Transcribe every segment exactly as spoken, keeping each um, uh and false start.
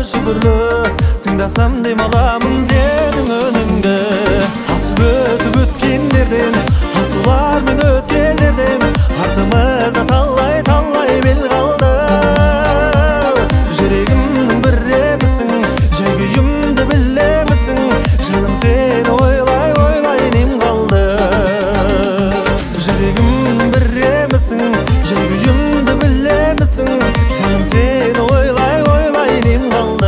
şükürlü Tыңдасам дем аламын сенің үніңді Асып өтіп өткендерден асулар мен өткелдерден артымызда талай талай бел қалды жүрегімнің бір емісің жай күйімді білемісің жаным сені ойлай ойлай нем қалды жүрегімнің бір емісің жай күйімді білемісің жаным сені ойлай ойлай нем қалды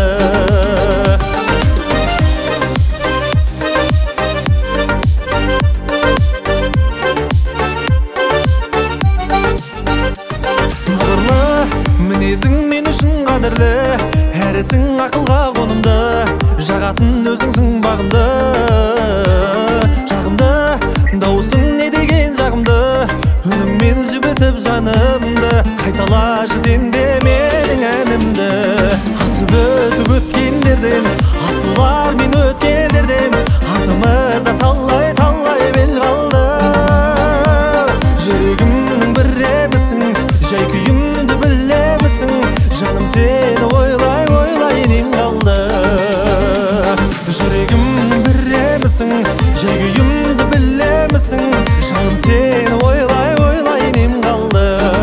мінезің мен үшін қадірлі әрісің ақылға қонымды жағатын өзіңсің бағымды жағымды дауысың не деген жағымды үніңмен жібітіп жанымды қайталашы сен де менің әнімді асып өтіп өткендерден асулар мен өткелдерден артымызда талай талай бел қалды жүрегімнің бір емісің жай күйімді білемісің жаным сені ойлай ойлай нем қалды жүрегімнің бір емісің жай күйімді білемісің жаным сені ойлай ойлай нем қалды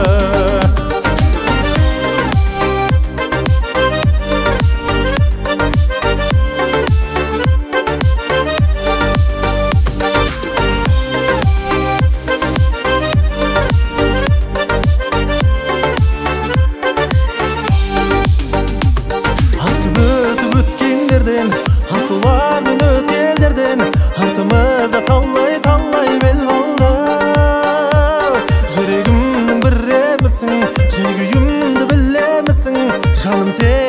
асулар мен өткелдерден артымызда талай талай бел қалды жүрегімнің бір емісің жай күйімді білемісің жаным сен